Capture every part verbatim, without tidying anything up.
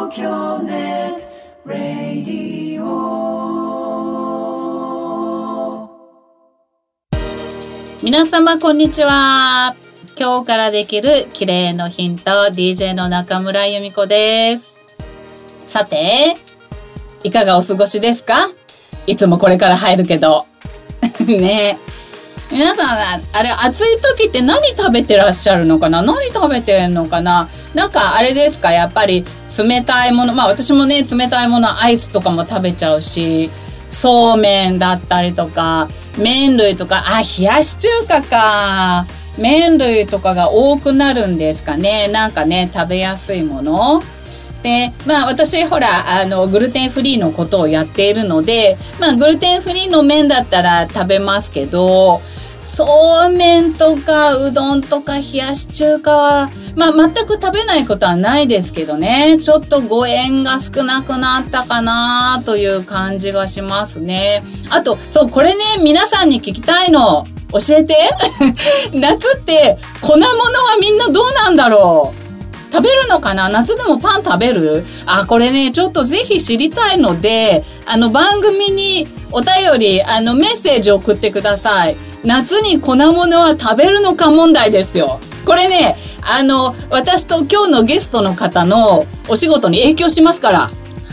東京ネットラディオ。 皆様こんにちは。今日からできる綺麗のヒント ディージェー の中村由美子です。さて、いかがお過ごしですか？いつもこれから入るけどねえ、皆さんあれ暑い時って何食べてらっしゃるのかな？何食べてんのかな？なんかあれですか、やっぱり冷たいもの、まあ私もね冷たいものアイスとかも食べちゃうし、そうめんだったりとか麺類とか、あ、冷やし中華か、麺類とかが多くなるんですかね。なんかね食べやすいもので、まあ私ほらあのグルテンフリーのことをやっているので、まあグルテンフリーの麺だったら食べますけど、そうめんとかうどんとか冷やし中華は、まあ全く食べないことはないですけどね、ちょっとご縁が少なくなったかなという感じがしますね。あとそうこれね、皆さんに聞きたいの教えて夏って粉物はみんなどうなんだろう？食べるのかな？夏でもパン食べる？あ、これねちょっとぜひ知りたいので、あの番組にお便りあのメッセージを送ってください。夏に粉物は食べるのか問題ですよ。これねあの私と今日のゲストの方のお仕事に影響しますから、はい、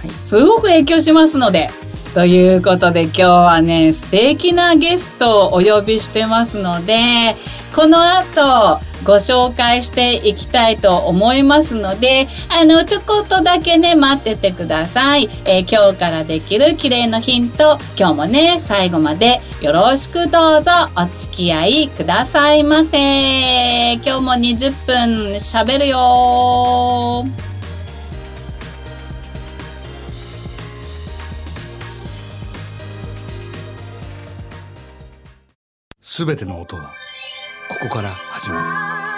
すごく影響しますので、ということで今日はね素敵なゲストをお呼びしてますので、この後ご紹介していきたいと思いますので、あのちょこっとだけね待っててください。えー、今日からできる綺麗のヒント、今日もね最後までよろしくどうぞお付き合いくださいませ。今日もにじゅっぷん喋るよ。 すべての音はここから始まる。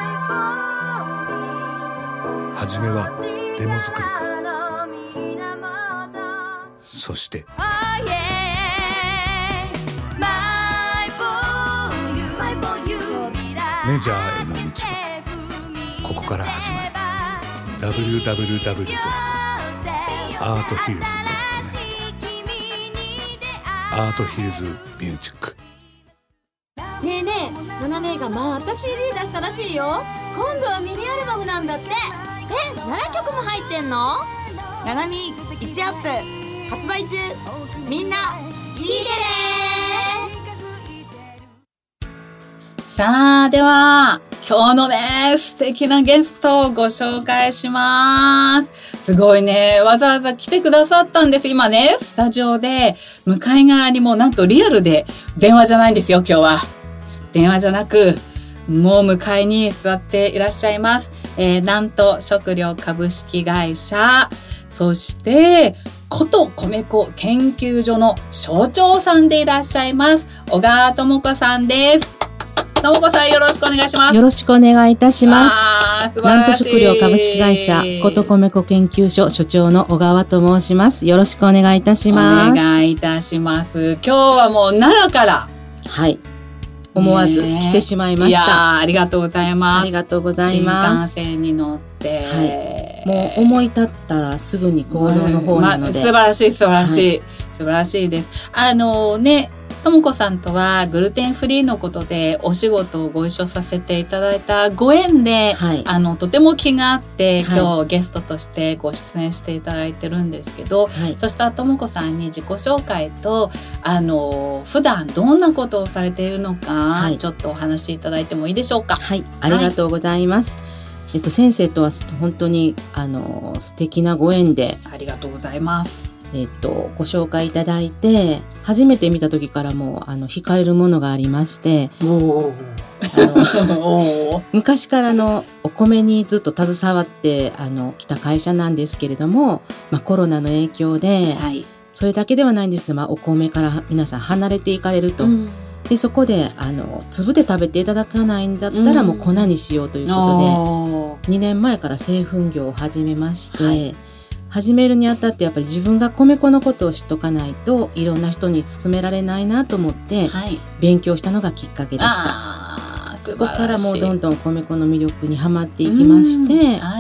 はじめはデモ作りから、そしてメジャーへの道はここから始まる。 ダブリューダブリューダブリュー ドットアートヒルズ ドットネット アートヒルズミュージック。 ねえねえ、ナナ姉がまた シーディー 出したらしいよ。今度はミニアルバムなんだって。え、ななきょくも入ってんの？ ナナミいちアップ発売中。みんな聞いてね。 さあでは今日のね素敵なゲストをご紹介します。すごいね、わざわざ来てくださったんです。今ねスタジオで向かい側にもなんとリアルで電話じゃないんですよ。今日は電話じゃなくもう向かいに座っていらっしゃいます。えー、なんと食料株式会社、そしてこと米粉研究所の所長さんでいらっしゃいます小川智子さんです。智子さんよろしくお願いします。 よろしくお願いいたします。 あ、素晴らしい。 なんと食料株式会社こと米粉研究所所長の小川と申します。よろしくお願いいたします。 お願いいたします。今日はもう奈良からはい思わず来てしまいました。 いやありがとうございます。 ありがとうございます。 新幹線に乗って、 はい、もう思い立ったらすぐに行動の方なので、 まあ、素晴らしい素晴らしい、 はい、 素晴らしいです。あのねともこさんとはグルテンフリーのことでお仕事をご一緒させていただいたご縁で、はい、あのとても気があって、はい、今日ゲストとしてご出演していただいてるんですけど、はい、そしたらともこさんに自己紹介とあの普段どんなことをされているのか、はい、ちょっとお話しいただいてもいいでしょうか。 はい、ありがとうございます。はい、えっと、先生とは本当にあの素敵なご縁でありがとうございます。 えっと、ご紹介いただいて初めて見た時からもうあの惹かれるものがありまして、おあの昔からのお米にずっと携わってあの来た会社なんですけれども、まあ、コロナの影響で、はい、それだけではないんですけど、まあ、お米から皆さん離れていかれると、うん、でそこであの粒で食べていただかないんだったらもう粉にしようということで、うん、にねんまえから製粉業を始めまして、はい、始めるにあたってやっぱり自分が米粉のことを知っとかないといろんな人に勧められないなと思って、はい、勉強したのがきっかけでした。そこからもうどんどん米粉の魅力にはまっていきまして、うん、は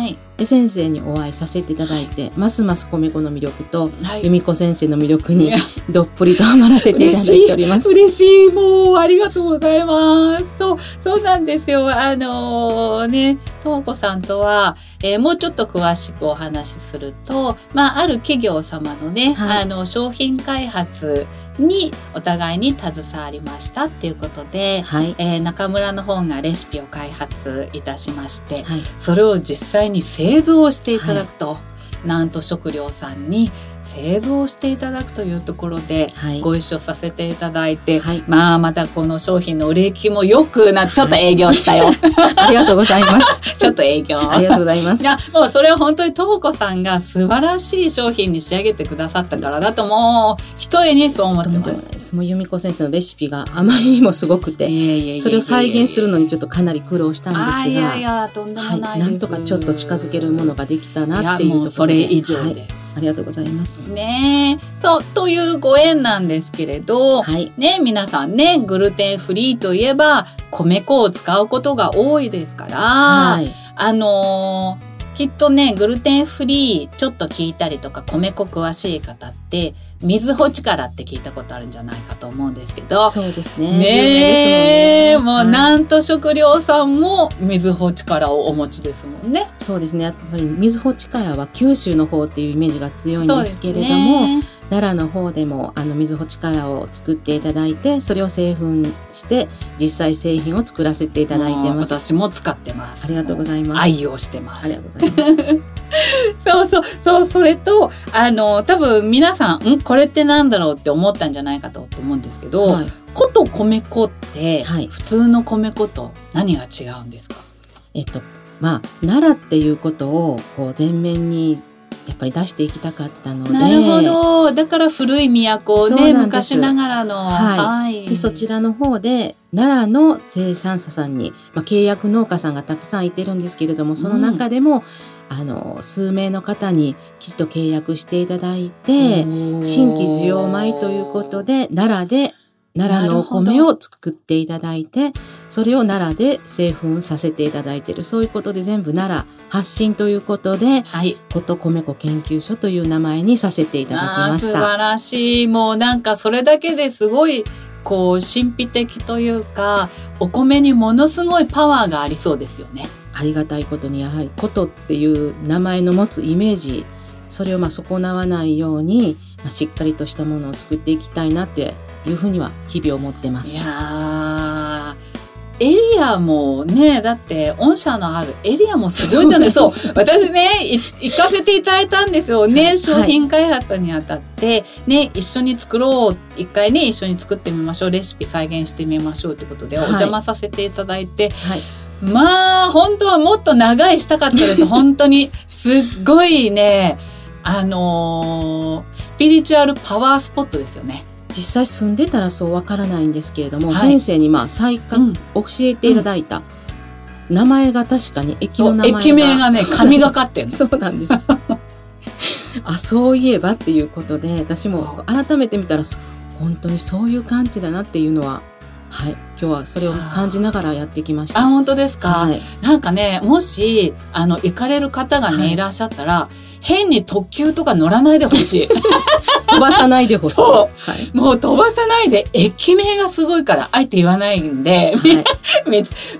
はいで先生にお会いさせていただいて、ますます米粉の魅力と、 はい由美子先生の魅力にいやどっぷりとハマらせていただいております。 嬉しい、もうありがとうございます。そう、そうなんですよ。あのー、ね、ともこさんとは、えーもうちょっと詳しくお話しすると、まあ、ある企業様のね、 はいあの、商品開発にお互いに携わりましたっていうことで、 はい、 えー中村の方がレシピを開発いたしまして、 はい、 それを実際に製造していただくと、なんと食料さんに製造していただくというところではいご一緒させていただいて、 はいまあまたこの商品の売れ行きも良くな、ちょっと営業したよ。 ありがとうございます。 ちょっと営業。 ありがとうございます。 いや、もうそれは本当にともこさんが素晴らしい商品に仕上げてくださったからだと、もう一重にそう思ってとんでます。 もないです。もう由美子先生のレシピがあまりにもすごくて、 いえいえいえいえそれを再現するのにちょっとかなり苦労したんですが、 あ、いやいや、とんでもないです。 はい、なんとかちょっと近づけるものができたなっていうところで、 いやもうそれ以上はいです。 ありがとうございます。 ねえ、そうというご縁なんですけれど、 はい、 ね、皆さんね、グルテンフリーといえば米粉を使うことが多いですから、 はい、 あのーきっとね、グルテンフリーちょっと聞いたりとか、米粉詳しい方って水穂力って聞いたことあるんじゃないかと思うんですけど、 そうですね。 ねえ、 有名ですもんね。 もうはいなんと食料さんも水穂力をお持ちですもんね。 そうですね。やっぱり水穂力は九州の方っていうイメージが強いんそうですけれども、 ね、 奈良の方でもあの水穂力を作っていただいて、それを製粉して実際製品を作らせていただいてもうます。 私も使ってます。 ありがとうございます。 愛用してます。 ありがとうございます。 そうそうそう、それとあの多分皆さんんこれってなんだろうって思ったんじゃないかと思うんですけど、 はい、 粉と米粉って、 はい普通の米粉と何が違うんですか？ えっとまあ奈良っていうことをこう前面にやっぱり出していきたかったので、 なるほど。だから古い都をね、 そうなんです昔ながらの、 はいはいでそちらの方で奈良の生産者さんに、まあ、契約農家さんがたくさんいてるんですけれども、その中でも、うん、あの数名の方にきちっと契約していただいて、新規需要米ということで奈良で奈良のお米を作っていただいて、それを奈良で製粉させていただいている、そういうことで全部奈良発信ということで、 はい、 粉と米粉研究所という名前にさせていただきました。 あー素晴らしい。もうなんかそれだけですごいこう神秘的というか、お米にものすごいパワーがありそうですよね。 ありがたいことにやはり琴っていう名前の持つイメージ、それをまあ損なわないように、まあ、しっかりとしたものを作っていきたいなっていうふうには日々思ってまいす。 やー、エリアもね、だって御社のあるエリアもすごいじゃないそう私ね行かせていただいたんですよね、 はい、 商品開発にあたってね、一緒に作ろう、一回ね一緒に作ってみましょう、レシピ再現してみましょうということでお邪魔させていただいて、 はい、 まあ本当はもっと長いしたかったです本当にすっごいね、あのー、スピリチュアルパワースポットですよね。 実際住んでたらそうわからないんですけれども、 はい、 先生にまあ再確、うん、教えていただいた、うん、名前が確かに駅の名前が駅名がね神がかってんのそうなんですあ、そういえばっていうことで、私も改めて見たら本当にそういう感じだなっていうのは、はい、今日はそれを感じながらやってきました。 あ、本当ですか、 はい、 なんかね、もしあの行かれる方がね、はい、いらっしゃったら変に特急とか乗らないでほしい飛ばさないでほしい。 そう、 はい、 もう飛ばさないで、駅名がすごいからあえて言わないんで、はい、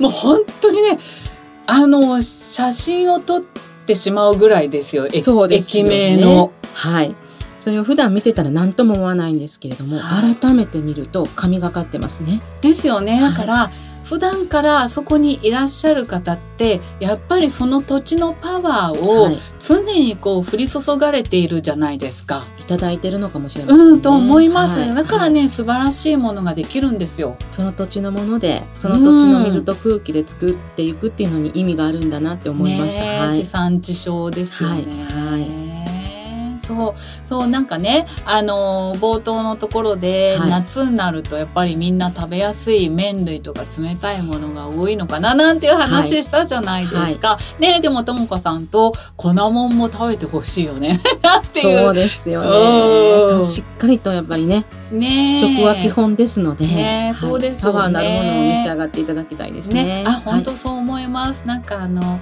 もう本当にね、あの写真を撮ってしまうぐらいですよ。 そうですよね、 駅名の、 はい、それを普段見てたら何とも思わないんですけれども、はい、改めて見ると神がかってますね。 ですよね。だから、はい、普段からそこにいらっしゃる方ってやっぱりその土地のパワーを常にこう降り注がれているじゃないですか。 いただいてるのかもしれませんね。 うんと思います、はい、だからね、 はい、 素晴らしいものができるんですよ。 その土地のもので、その土地の水と空気で作っていくっていうのに意味があるんだなって思いました。 ね、 はい、 地産地消ですよね。 はいはい、 そうそう、なんかね、あのー、冒頭のところで、はい、夏になるとやっぱりみんな食べやすい麺類とか冷たいものが多いのかななんていう話したじゃないですか、はいはい、ね、でもともこさんと粉もんも食べてほしいよねっていう。 そうですよね。しっかりとやっぱりね、ね、食は基本ですので、 ね、そうですよね、 パワーなるものを召し上がっていただきたいですね。 ね、あ、本当そう思います、はい、なんかあの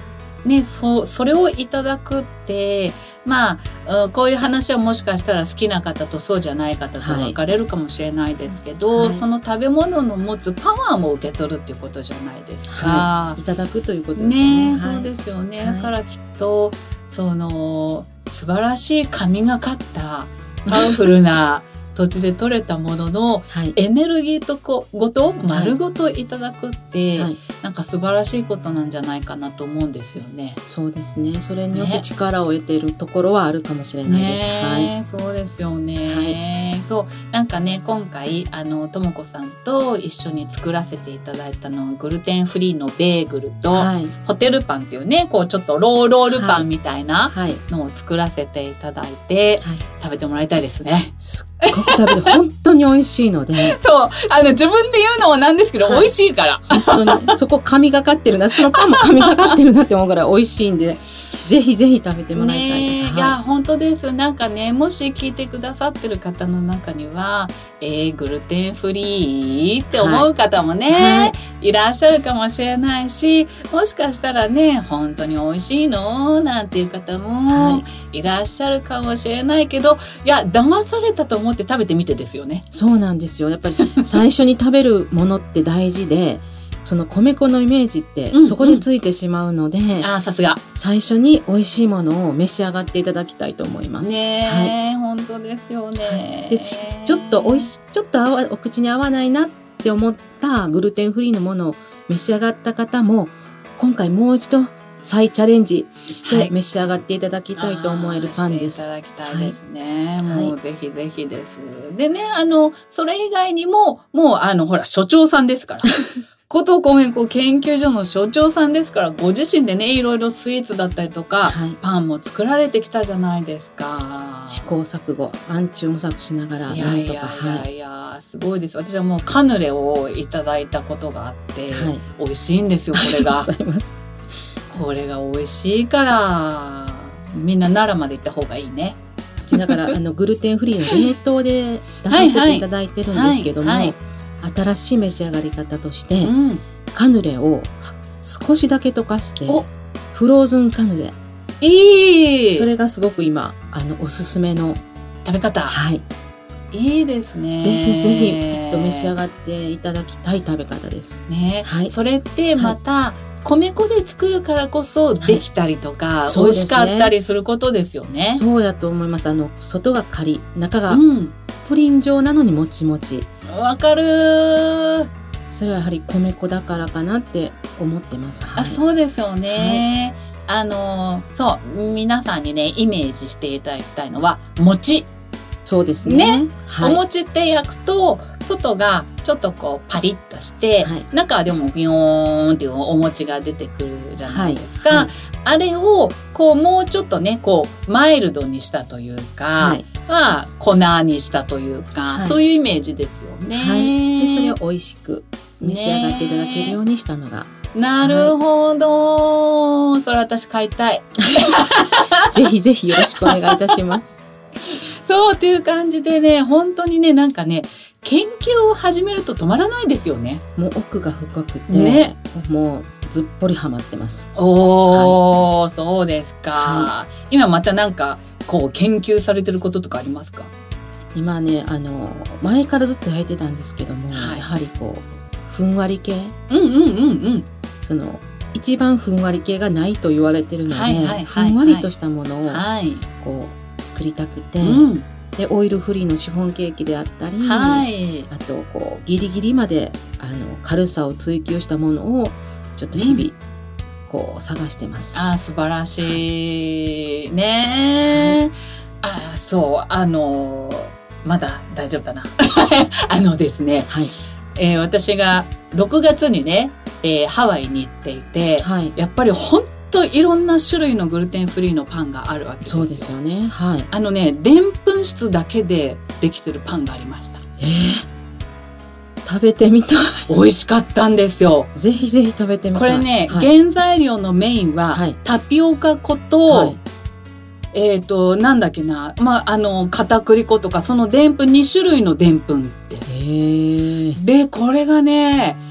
ね、そ, それをいただくってまあ、うん、こういう話はもしかしたら好きな方とそうじゃない方と分かれるかもしれないですけど、はい、その食べ物の持つパワーも受け取るっていうことじゃないですか、 はい、いただくということですよね。 ね、はい、そうですよね、はい、だからきっとその素晴らしい神がかったパワフルな土地で採れたもののエネルギーとこごと丸ごといただくって、はい、なんか素晴らしいことなんじゃないかなと思うんですよね。 そうですね。それによって力を得ているところはあるかもしれないです。 ね、 はい、 そうですよね。はい、そうなんかね今回あのともこさんと一緒に作らせていただいたのはグルテンフリーのベーグルと、はい、ホテルパンっていうねこうちょっとローロールパンみたいなのを作らせていただいて、はいはい、食べてもらいたいですね。 すっごく食べて本当に美味しいのでそうあの自分で言うのもなんですけど、はい、美味しいから本当にそこ神がかってるなそのパンも神がかってるなって思うぐらい美味しいんでぜひぜひ食べてもらいたいです。 ね、はい、いや本当ですなんかねもし聞いてくださってる方の中には、えー、グルテンフリーって思う方もね、はいはい、いらっしゃるかもしれないしもしかしたらね本当に美味しいのなんていう方もいらっしゃるかもしれないけど、はい、いや騙されたと思って食べてみてですよね。 そうなんですよ。やっぱり最初に食べるものって大事でその米粉のイメージってそこでついてしまうので、うんうん、 あさすが最初に美味しいものを召し上がっていただきたいと思います。 ね、はい、本当ですよね。 はい、でちょっと美味しちょっと合わお口に合わないなって思ったグルテンフリーのものを召し上がった方も今回もう一度再チャレンジして召し上がっていただきたいと思えるパンです。 はい、していただきたいですね。はい、もうぜひぜひです。でねあのそれ以外にももうあのほら所長さんですから古藤米粉研究所の所長さんですからご自身でねいろいろスイーツだったりとか、はい、パンも作られてきたじゃないですか。 試行錯誤暗中模索しながらなんとか。 いやいやいやいや、はい、すごいです。私はもうカヌレをいただいたことがあって、はい、美味しいんですよこれが。 ありがとうございます。 これが美味しいからみんな奈良まで行った方がいいね。 だからあのグルテンフリーの冷凍で出させていただいてるんですけども、はいはいはい新しい召し上がり方として、うん、カヌレを少しだけ溶かしてフローズンカヌレいいそれがすごく今あのおすすめの食べ方。 はいいいですね。 ぜひぜひ一度召し上がっていただきたい食べ方ですね。はい、それってまた、はい、米粉で作るからこそできたりとか、はい、美味しかったりすることですよね。 そうやと思います。あの外がカリ中がプリン状なのにもちもち。 わかるー。 それはやはり米粉だからかなって思ってます。はい、 あそうですよね。はい、あのそう皆さんにねイメージしていただきたいのは餅。 そうですね。 ね、はい、お餅って焼くと外がちょっとこうパリッとして、はい、中はでもビヨーンっていうお餅が出てくるじゃないですか。はいはい、あれをこうもうちょっとねこうマイルドにしたというか、はい、まあ粉にしたというか、はい、そういうイメージですよね。 はい、でそれを美味しく召し上がっていただけるようにしたのが。 なるほど、はい、それ私買いたい。 ぜひぜひよろしくお願いいたします。 そうっていう感じでね本当にねなんかね研究を始めると止まらないですよね。 もう奥が深くて、ね、もうずっぽりハマってます。 おー、はい、そうですか。はい、今またなんかこう研究されてることとかありますか？ 今ねあの前からずっと焼いてたんですけども、はい、やはりこうふんわり系、 うんうんうんうん、 その一番ふんわり系がないと言われてるので、はいはいはいはい、ふんわりとしたものを、はい、こう作りたくて、うん、でオイルフリーのシフォンケーキであったり、はい、あとこうギリギリまであの軽さを追求したものをちょっと日々こう探してます。 うん、あ素晴らしいね、はい、あそうあのまだ大丈夫だなあのですね、はいえー、私がろくがつにね、えー、ハワイに行っていて、はい、やっぱり本当いろんな種類のグルテンフリーのパンがあるわけですよ。 そうですよね。はい。 あのね、でんぷん質だけでできてるパンがありました。 えー、食べてみたい。 美味しかったんですよ。 ぜひぜひ食べてみたい。 これね、はい、原材料のメインは、はい、タピオカ粉と、はい、えっとなんだっけな、まああの片栗粉とかそのでんぷんに種類のでんぷんです。 へー。 でこれがね。美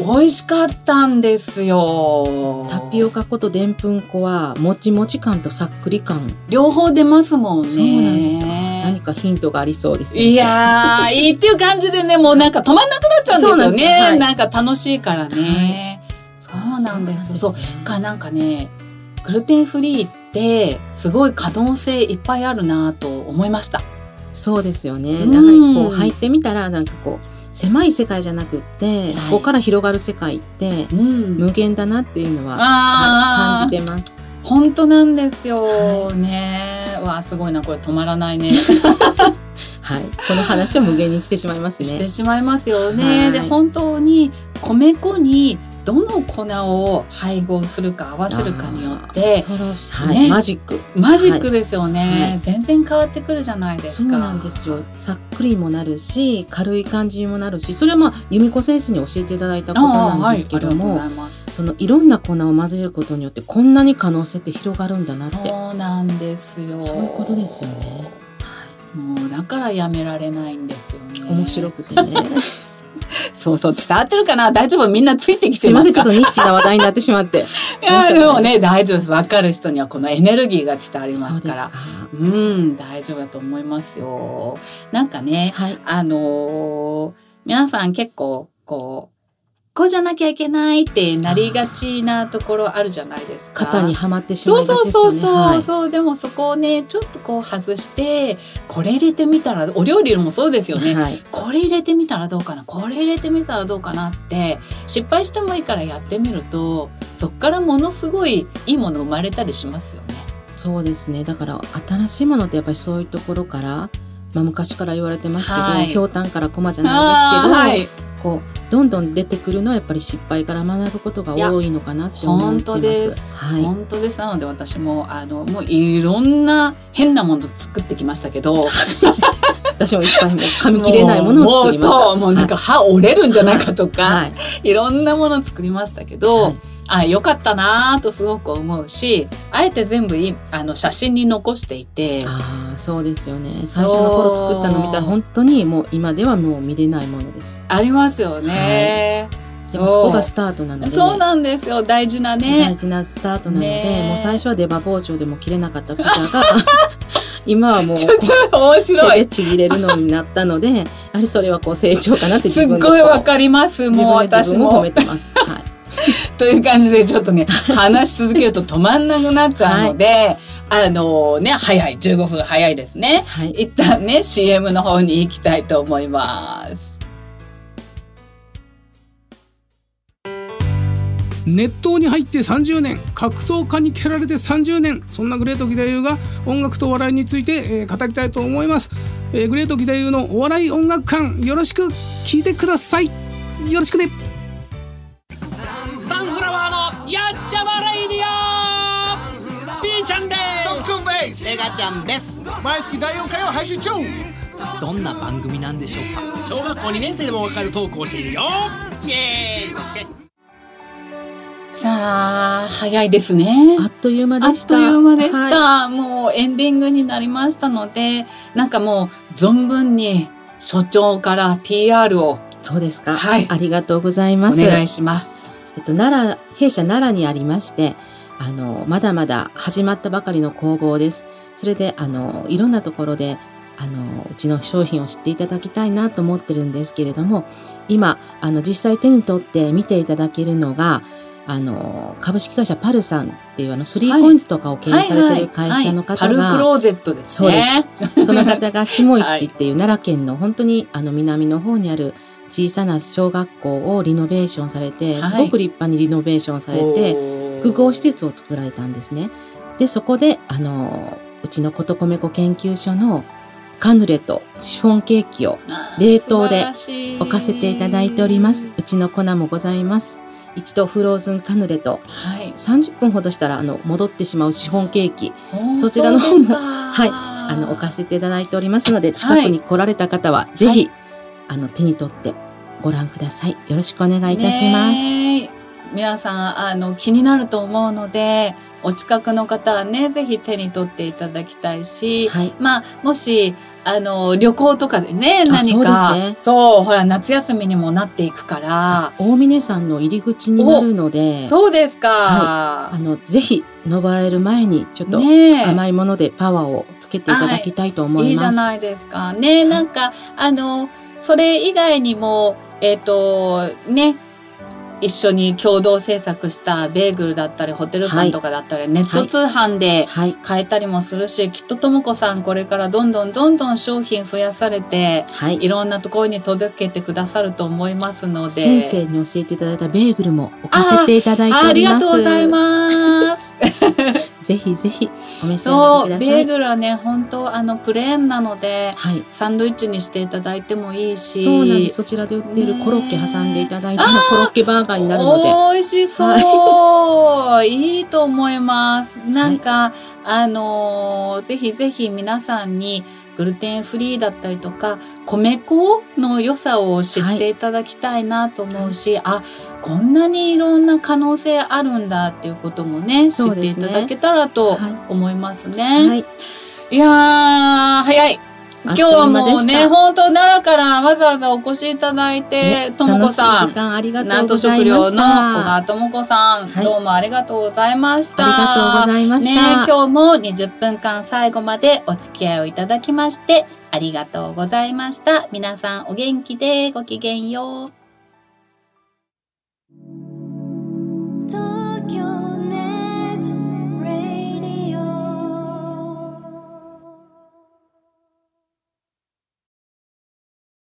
美味しかったんですよ。 タピオカ粉とでんぷん粉はもちもち感とさっくり感両方出ますもんね。 そうなんですよ。何かヒントがありそうですね。 いやーいいっていう感じでね、もうなんか止まんなくなっちゃうんですよね。 そうなんですよ、はい、 なんか楽しいからね、はい、そうなんですよ。そう、 そうなんですね。 だからなんかね、グルテンフリーってすごい可能性いっぱいあるなと思いました。 そうですよね。 うん、 やはりこう入ってみたらなんかこう狭い世界じゃなくって、はい、そこから広がる世界って、うん、無限だなっていうのは、はい、感じてます。 本当なんですよ、はい、ね。わあすごいな、これ止まらないねはい、この話を無限にしてしまいますね。 してしまいますよね、はい、で本当に米粉にどの粉を配合するか合わせるかによってその、はいね、マジックマジックですよね、はい、全然変わってくるじゃないですか。 そうなんですよ。さっくりもなるし軽い感じにもなるし、それはまあ由美子先生に教えていただいたことなんですけども、はい、そのいろんな粉を混ぜることによってこんなに可能性って広がるんだなって。 そうなんですよ。 そういうことですよね。 もうだからやめられないんですよね。 面白くてねそうそう、伝わってるかな。大丈夫、みんなついてきてますか。 すいません、ちょっとニッチな話題になってしまっていやでもね大丈夫です。分かる人にはこのエネルギーが伝わりますから。そうですか。うん大丈夫だと思いますよ。なんかね、はい、あのー、皆さん結構こうこうじゃなきゃいけないってなりがちなところあるじゃないですか。 型にはまってしまいがちですよね。 そうそうそうそう、そう、はい、でもそこをねちょっとこう外してこれ入れてみたら、お料理もそうですよね、はい、これ入れてみたらどうかな、これ入れてみたらどうかなって失敗してもいいからやってみると、そっからものすごいいいもの生まれたりしますよね。 そうですね。だから新しいものってやっぱりそういうところから、まあ、昔から言われてますけど、はい、ひょうたんから駒じゃないですけど、はい、こうどんどん出てくるのはやっぱり失敗から学ぶことが多いのかなって思ってます。 本当です、はい、本当です。なので私もあのもういろんな変なもの作ってきましたけど私もいっぱいも噛み切れないものを作りました。 もうそうもうなんか歯折れるんじゃないかとか、はい、いろんなものを作りましたけど、はい、あ良かったなとすごく思うし、あえて全部いあの写真に残していて。 あそうですよね。最初の頃作ったの見たら本当にもう今ではもう見れないものです。 ありますよね、 はい、でもそこがスタートなので。 そうなんですよ。大事なね大事なスタートなので、もう最初は出刃包丁でも切れなかった方が今はもうちょちょ面白い手でちぎれるのになったのでやはりそれはこう成長かなって自分ですっごいわかります。もう私も自分褒めてます、はい、 という感じでちょっとね話し続けると止まんなくなっちゃうので、はい、あのね早いじゅうごふん早いですね、はい、一旦ね シーエム の方に行きたいと思います。 熱湯に入ってさんじゅうねん、格闘家に蹴られてさんじゅうねん、そんなグレート義太夫が音楽と笑いについて、えー、語りたいと思います、えー、グレート義太夫のお笑い音楽館、よろしく聞いてください。よろしくね。 サンフラワーのやっちゃわレイディオ、 B ちゃんです。 特訓です。 メガちゃんです。 毎月だいよんかいを配信中。 どんな番組なんでしょうか。小学校にねん生でもわかるトークをしているよ。イエーイ、そつけ。 さあ早いですね。 あっという間でした。 あっという間でした、はい、もうエンディングになりましたので、なんかもう存分に所長から ピーアール を。 そうですか、 はい、 ありがとうございます。 お願いします。 えっと、奈良弊社奈良にありまして、あのまだまだ始まったばかりの工房です。それであのいろんなところであのうちの商品を知っていただきたいなと思ってるんですけれども、今あの実際手に取って見ていただけるのがあの株式会社パルさんっていうあのスリーコインズとかを経営されている会社の方が、 はいはいはい、パルクローゼットですね。 そうです。その方が下市っていう奈良県の本当にあの南の方にある小さな小学校をリノベーションされて、はい、すごく立派にリノベーションされて複合施設を作られたんですね。でそこであのうちのことこめこ研究所のカヌレとシフォンケーキを冷凍で置かせていただいております。うちの粉もございます。一度フローズンカヌレと、はい、さんじゅっぷんほどしたらあの戻ってしまうシフォンケーキ、そちらの方も、はい、あの置かせていただいておりますので、近くに来られた方はぜひ、はい、あの手に取ってご覧ください。よろしくお願いいたします。 皆さんあの気になると思うので、お近くの方はねぜひ手に取っていただきたいし、はい、まあもしあの旅行とかでね何かそうですね、そうほら夏休みにもなっていくから大峰山の入り口になるので、 そうですか、 はい、あのぜひ登られる前にちょっと甘いものでパワーをつけていただきたいと思います。はい、 いいじゃないですかね、はい、なんかあのそれ以外にもえっとね一緒に共同制作したベーグルだったりホテルパンとかだったり、はい、ネット通販で買えたりもするし、はい、きっとともこさんこれからどんどんどんどん商品増やされて、はい、いろんなところに届けてくださると思いますので、 先生に教えていただいたベーグルも置かせていただいております。 あ, ありがとうございますぜひぜひお召し上がりください。 そうベーグルはね本当あのプレーンなので、はい、サンドイッチにしていただいてもいいし、 そうなんです。そちらで売っているコロッケ挟んでいただいてのコロッケバーガーになるので美味しそう、はい、いいと思います。なんか、はい、あのー、ぜひぜひ皆さんにグルテンフリーだったりとか米粉の良さを知っていただきたいなと思うし、はい、あこんなにいろんな可能性あるんだっていうこともね知っていただけたらと思いますね。はいはい、いやー早い。今日はもうね本当奈良からわざわざお越しいただいて、ともこさんなんと食料の小川ともこさん、はい、どうもありがとうございました。 ありがとうございました。 ね、今日もにじゅっぷんかん最後までお付き合いをいただきましてありがとうございました。皆さんお元気でごきげんよう。